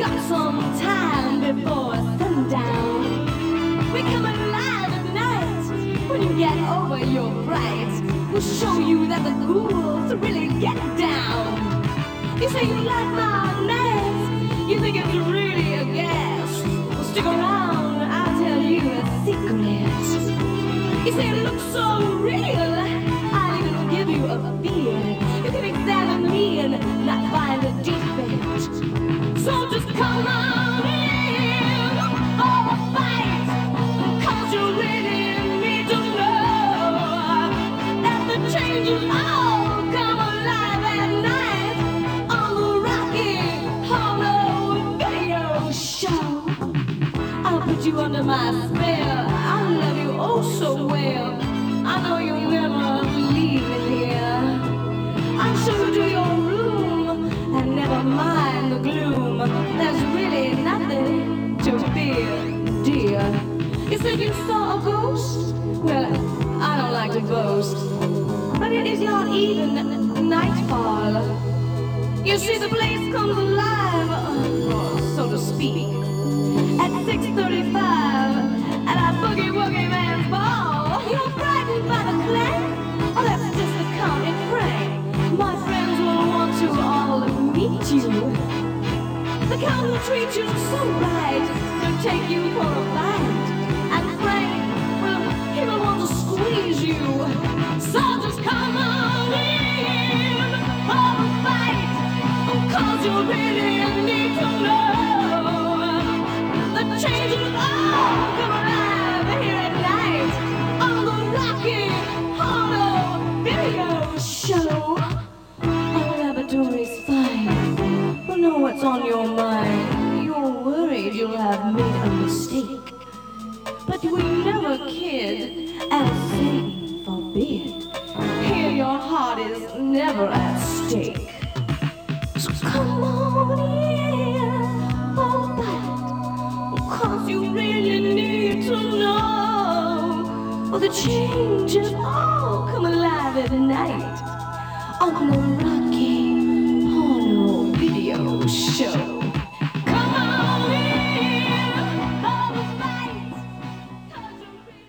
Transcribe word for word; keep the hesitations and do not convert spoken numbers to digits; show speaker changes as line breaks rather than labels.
got some time before sundown. We come alive at night when you get over your fright. We'll show you that the ghouls really get down. You say you like my mess, you think it's really a gas. Well, stick around, I'll tell you a secret. You say it looks so real, I'll even give you a feel. You can examine me and not find a defect. So just come on in for a fight, 'cause you really need to know that the changes all come alive at night on the Rocky Horror Video Show. I'll put you under my spell, I'll love you oh so well. I know you'll never leave me here. I'll show you to your room and never mind the gloom. There's really nothing to fear, dear. You said you saw a ghost? Well, I don't like to boast, but it is not even nightfall. You see, the place comes alive, uh, so to speak, at six thirty-five at our boogie woogie man's ball. You're frightened by the clang? Oh, that's just the county prank. My friends will want to all meet you. The count will treat you so right, they'll take you for a bite. And Frank, well, he will want to squeeze you. So just come on in for a fight, 'cause you really need to know the changes all come alive here at night on the Rocky Horror Video Show. Our laboratory's fine, we'll know what's on your mind. You're worried you'll have made a mistake, but we never kid, as Satan forbid. Here your heart is never at stake. So come on in for a bite, 'cause you really need to know the changes all come alive at night on the Rocky